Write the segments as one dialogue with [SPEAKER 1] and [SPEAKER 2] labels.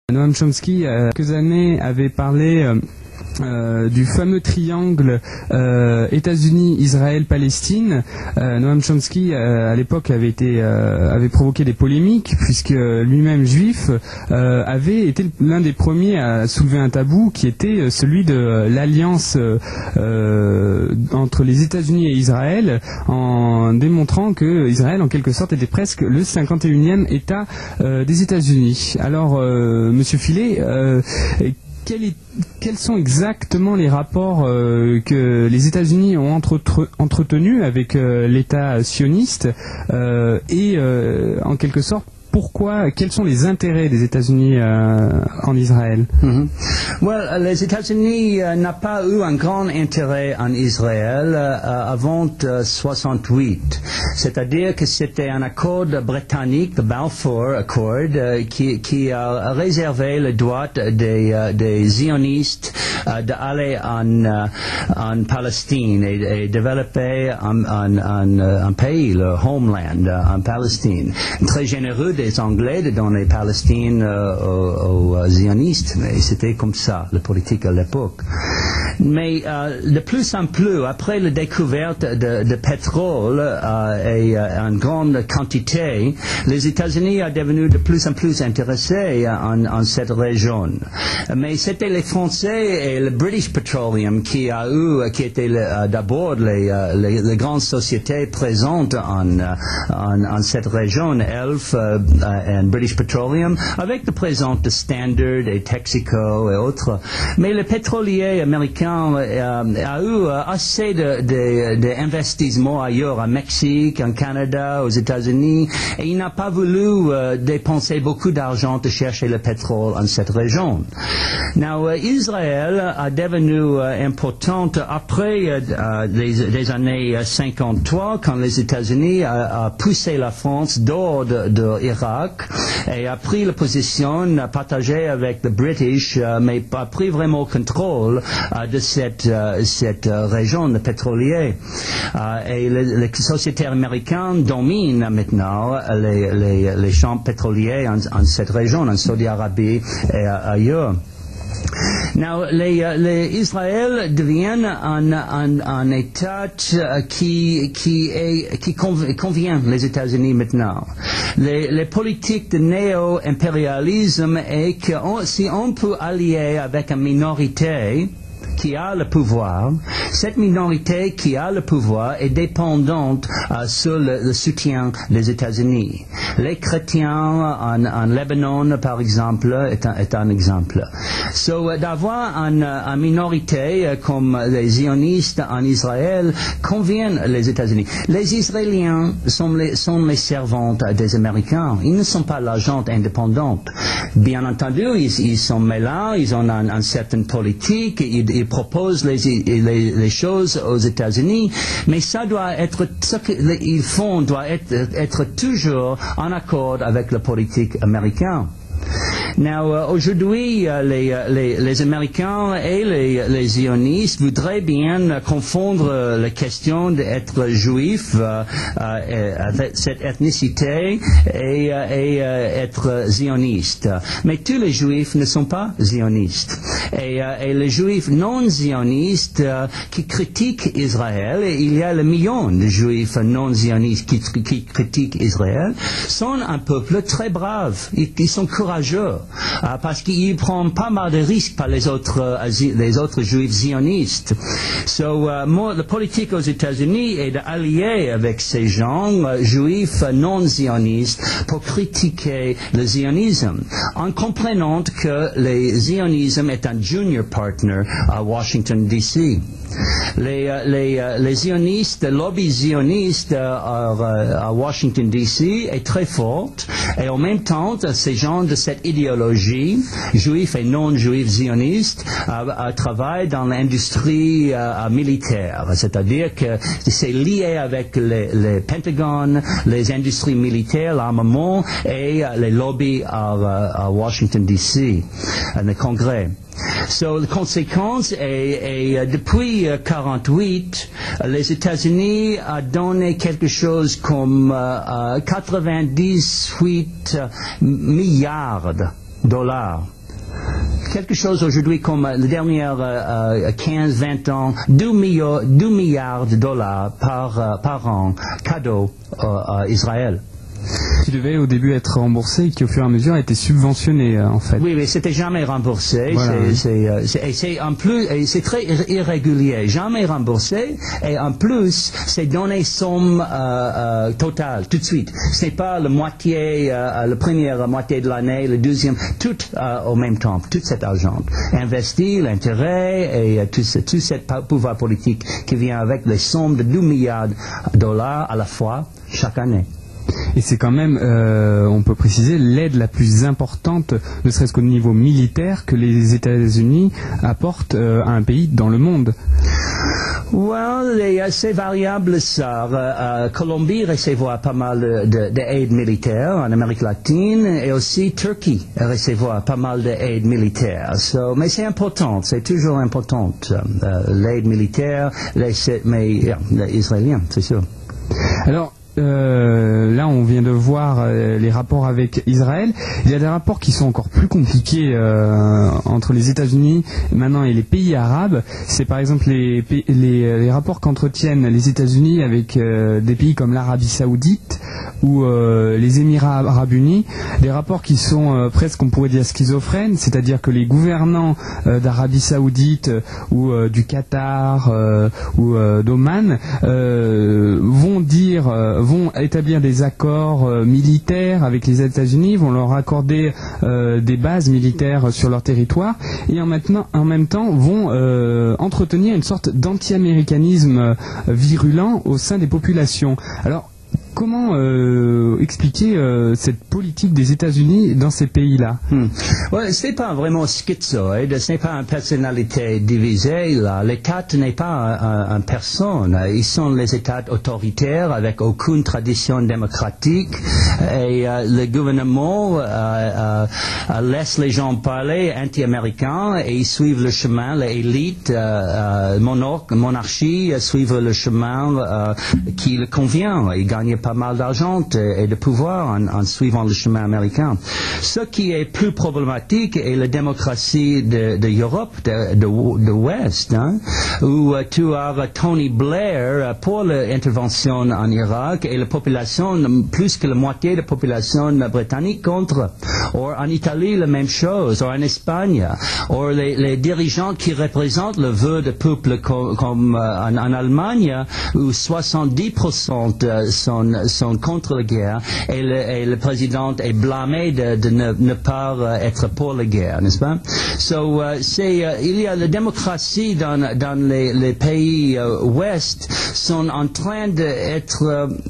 [SPEAKER 1] Noam Chomsky, il y a quelques années, avait parlé du fameux triangle États-Unis, Israël, Palestine. Noam Chomsky à l'époque avait provoqué des polémiques puisque lui-même juif avait été l'un des premiers à soulever un tabou qui était celui de l'alliance entre les États-Unis et Israël, en démontrant que Israël en quelque sorte était presque le 51e État des États-Unis. Alors Monsieur Filet, quels sont exactement les rapports que les États-Unis ont entretenus avec l'État sioniste et en quelque sorte quels sont les intérêts des États-Unis en Israël?
[SPEAKER 2] Les États-Unis n'ont pas eu un grand intérêt en Israël avant 1968. C'est-à-dire que c'était un accord britannique, le Balfour Accord, qui a réservé le droit des zionistes d'aller en Palestine et développer un pays, le homeland en Palestine. Très généreux des Anglais de donner Palestine aux zionistes, mais c'était comme ça, la politique à l'époque. Mais de plus en plus, après la découverte de pétrole et en grande quantité, les États-Unis sont devenus de plus en plus intéressés en cette région. Mais c'était les Français et le British Petroleum qui étaient d'abord les grandes sociétés présentes en cette région, Elf et British Petroleum, avec la présence de Standard et Texaco et autres. Mais le pétrolier américain a eu assez d'investissements ailleurs, au Mexique, en Canada, aux États-Unis, et il n'a pas voulu dépenser beaucoup d'argent de chercher le pétrole en cette région. Now, Israël a devenu importante après les années 53, quand les États-Unis a poussé la France dehors de Irak et a pris la position partagée avec le British, mais pas pris vraiment contrôle de cette région pétrolière. Et les sociétés américaines dominent maintenant les champs pétroliers en cette région, en Saudi-Arabie et ailleurs. Now, Israël devient un État qui convient les États-Unis maintenant. Les politiques de néo-impérialisme est que si on peut allier avec une minorité qui a le pouvoir, cette minorité qui a le pouvoir est dépendante sur le soutien des États-Unis. Les chrétiens en Libanon, par exemple, est un exemple. D'avoir une minorité comme les zionistes en Israël convient les États-Unis. Les Israéliens sont les servantes des Américains. Ils ne sont pas l'agent indépendant. Bien entendu, ils sont mêlés, ils ont une certaine politique, ils proposent les choses aux États-Unis, mais ça doit être, ce qu'ils font doit être toujours en accord avec la politique américaine. Now, aujourd'hui, les Américains et les zionistes voudraient bien confondre la question d'être juif, avec cette ethnicité, et être zioniste. Mais tous les juifs ne sont pas zionistes. Et les juifs non zionistes qui critiquent Israël, et il y a le million de juifs non zionistes qui critiquent Israël, sont un peuple très brave. Ils sont courageux. Parce qu'ils prennent pas mal de risques par les autres juifs zionistes. La politique aux États-Unis est d'allier avec ces gens juifs non zionistes pour critiquer le zionisme, en comprenant que le zionisme est un junior partner à Washington, D.C. Les zionistes, le lobby zioniste à Washington, D.C. est très fort, et en même temps, ces gens de cette idéologie, juifs et non-juifs zionistes, travaillent dans l'industrie militaire, c'est-à-dire que c'est lié avec les Pentagon, les industries militaires, l'armement et les lobbies à Washington, D.C., le Congrès. La conséquence est depuis 1948, les États-Unis ont donné quelque chose comme 98 milliards de dollars quelque chose aujourd'hui comme les dernières 15-20 ans, 2 milliards de dollars par an, cadeau à Israël.
[SPEAKER 1] Qui devait au début être remboursé et qui au fur et à mesure a été subventionné en fait.
[SPEAKER 2] Oui, mais c'était jamais remboursé.
[SPEAKER 1] Voilà.
[SPEAKER 2] C'est en plus, et c'est très irrégulier, jamais remboursé. Et en plus, c'est donné somme totale tout de suite. C'est pas la moitié, la première moitié de l'année, le deuxième, tout au même temps, tout cet argent investi, l'intérêt et tout ce pouvoir politique qui vient avec les sommes de 2 milliards de dollars à la fois chaque année.
[SPEAKER 1] Et c'est quand même, on peut préciser, l'aide la plus importante, ne serait-ce qu'au niveau militaire, que les États-Unis apportent à un pays dans le monde.
[SPEAKER 2] Well, c'est variable ça. Colombie recevra pas mal d'aide militaire en Amérique latine et aussi Turquie recevra pas mal d'aide militaire. Mais c'est important, c'est toujours important, l'aide militaire, les Israéliens, c'est sûr.
[SPEAKER 1] Alors, là, on vient de voir les rapports avec Israël. Il y a des rapports qui sont encore plus compliqués entre les États-Unis maintenant et les pays arabes. C'est par exemple les rapports qu'entretiennent les États-Unis avec des pays comme l'Arabie Saoudite ou les Émirats Arabes Unis. Des rapports qui sont presque, on pourrait dire, schizophrènes, c'est-à-dire que les gouvernants d'Arabie Saoudite ou du Qatar ou d'Oman vont établir des accords militaires avec les États-Unis, vont leur accorder des bases militaires sur leur territoire et en même temps vont entretenir une sorte d'anti-américanisme virulent au sein des populations. Alors, comment expliquer cette politique des États-Unis dans ces pays-là?
[SPEAKER 2] Ouais, c'est pas vraiment schizoïde, ce n'est pas une personnalité divisée là. L'État n'est pas une personne. Ils sont les États autoritaires avec aucune tradition démocratique et le gouvernement laisse les gens parler anti-américains et ils suivent le chemin, l'élite, monarchie suivent le chemin qui leur convient. Ils gagnent pas mal d'argent et de pouvoir en suivant le chemin américain. Ce qui est plus problématique est la démocratie de l'Europe, de l'Ouest, où tu as Tony Blair pour l'intervention en Irak et la population, plus que la moitié de la population britannique contre. Ou en Italie, la même chose, ou en Espagne, ou les dirigeants qui représentent le vœu du peuple comme en Allemagne, où 70% sont contre la guerre et le président est blâmé de ne pas être pour la guerre, n'est-ce pas? Il y a la démocratie dans les pays ouest sont en train d'être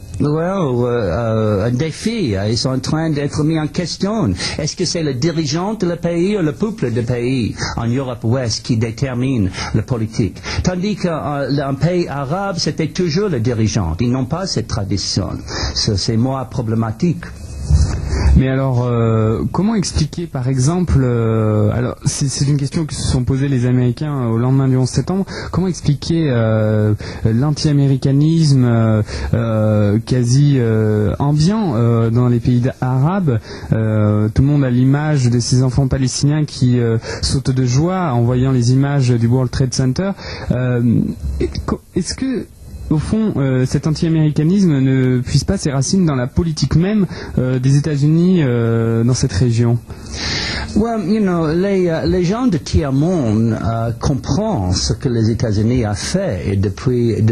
[SPEAKER 2] un défi. Ils sont en train d'être mis en question. Est-ce que c'est le dirigeant de le pays ou le peuple du pays en Europe ouest qui détermine la politique? Tandis qu'un pays arabe, c'était toujours le dirigeant. Ils n'ont pas cette tradition. C'est moins problématique.
[SPEAKER 1] Mais alors, comment expliquer, par exemple, alors c'est une question que se sont posées les Américains au lendemain du 11 septembre, comment expliquer l'anti-américanisme quasi ambiant dans les pays arabes? Tout le monde a l'image de ces enfants palestiniens qui sautent de joie en voyant les images du World Trade Center. Est-ce que au fond, cet anti-américanisme ne puise pas ses racines dans la politique même des États-Unis dans cette région?
[SPEAKER 2] Well, les gens de tiers-monde comprennent ce que les États-Unis ont fait depuis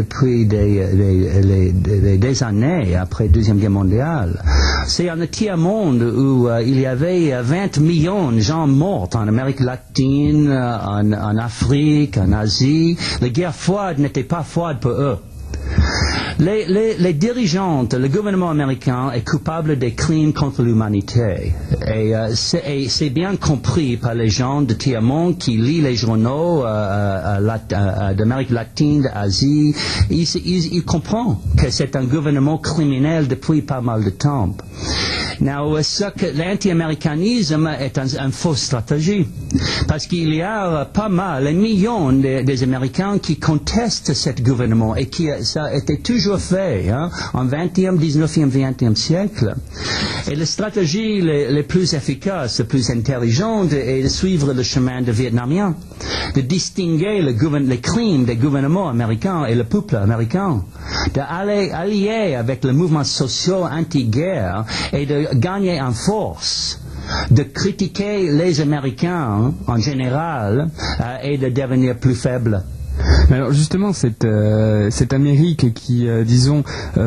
[SPEAKER 2] des années après la Deuxième Guerre mondiale. C'est en tiers-monde où il y avait 20 millions de gens morts en Amérique latine, en Afrique, en Asie. La guerre froide n'était pas froide pour eux. Les dirigeants, le gouvernement américain est coupable des crimes contre l'humanité. Et c'est bien compris par les gens de tiers-monde qui lisent les journaux d'Amérique latine, d'Asie. Ils comprennent que c'est un gouvernement criminel depuis pas mal de temps. L'anti-américanisme est une fausse stratégie, parce qu'il y a pas mal, des millions des Américains qui contestent ce gouvernement, et ça a été toujours fait en 20e, 19e, 20e siècle. Et la stratégie la plus efficace, la plus intelligente est de suivre le chemin des Vietnamiens, de distinguer les crimes des gouvernements américains et le peuple américain, d'aller allier avec le mouvement social anti-guerre et de gagner en force, de critiquer les Américains en général et de devenir plus faible.
[SPEAKER 1] Alors justement, cette Amérique qui, disons,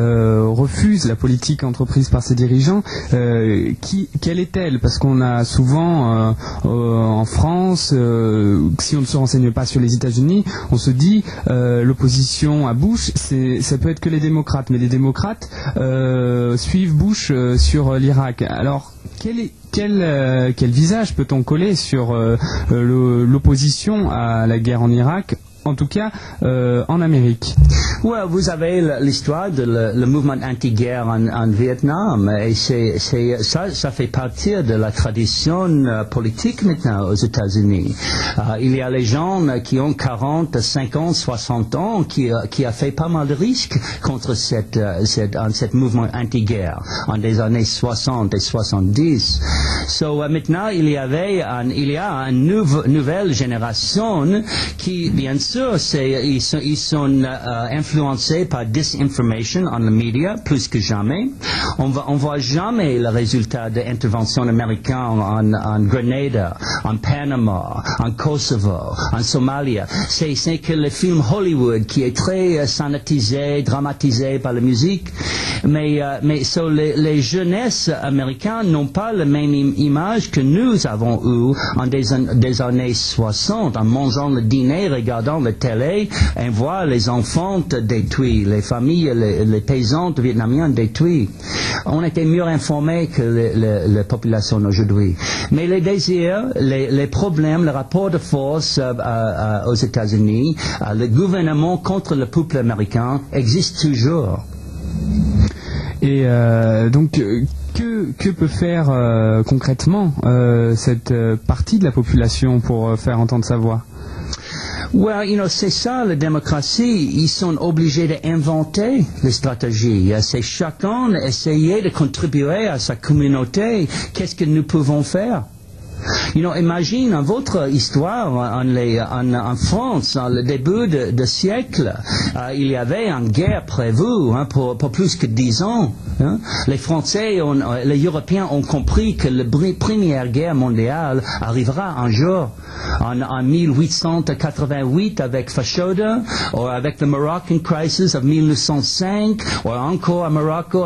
[SPEAKER 1] refuse la politique entreprise par ses dirigeants, quelle est-elle? Parce qu'on a souvent en France, si on ne se renseigne pas sur les États-Unis, on se dit l'opposition à Bush, ça peut être que les démocrates, mais les démocrates suivent Bush sur l'Irak. Alors quel visage peut-on coller sur l'opposition à la guerre en Irak, en tout cas en Amérique?
[SPEAKER 2] Ouais, vous avez l'histoire de le mouvement anti-guerre en Vietnam, et ça fait partie de la tradition politique maintenant aux États-Unis. Il y a les gens qui ont 40, 50, 60 ans qui a fait pas mal de risques contre cette mouvement anti-guerre en des années 60 et 70. Maintenant, il y a une nouvelle génération qui, bien sûr, ils sont influencés par disinformation en les médias plus que jamais. On voit jamais le résultat de l'intervention américaine en Grenada, en Panama, en Kosovo, en Somalie. C'est que le film Hollywood qui est très sonorisé, dramatisé par la musique. Mais les jeunesses américaines n'ont pas la même image que nous avons eue en des années 60, en mangeant le dîner, regardant la télé, et voit les enfants détruits, les familles, les paysans vietnamiens détruits. On était mieux informés que la population aujourd'hui. Mais les désirs, les problèmes, le rapport de force aux États-Unis, le gouvernement contre le peuple américain existe toujours.
[SPEAKER 1] Et donc, que peut faire concrètement cette partie de la population pour faire entendre sa voix?
[SPEAKER 2] Well, c'est ça, la démocratie. Ils sont obligés d'inventer les stratégies. C'est chacun essayer de contribuer à sa communauté. Qu'est-ce que nous pouvons faire? Imagine votre histoire en France, au début de siècle, il y avait une guerre prévue pour plus que 10 ans. Les Français, les Européens ont compris que la première guerre mondiale arrivera un jour. En 1888 avec Fashoda, ou avec la Moroccan Crisis en 1905, ou encore à Morocco en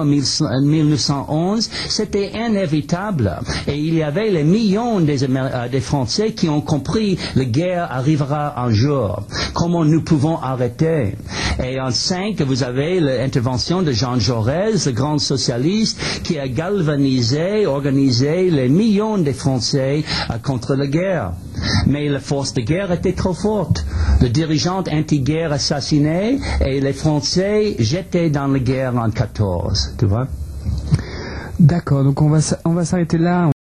[SPEAKER 2] 1911, c'était inévitable. Et il y avait les millions des Français qui ont compris que la guerre arrivera un jour. Comment nous pouvons arrêter? Et en 5, vous avez l'intervention de Jean Jaurès, le grand socialiste, qui a galvanisé, organisé les millions de Français contre la guerre. Mais la force de guerre était trop forte. Le dirigeant anti-guerre assassiné et les Français jetés dans la guerre en 14. Tu vois?
[SPEAKER 1] D'accord, donc on va s'arrêter là.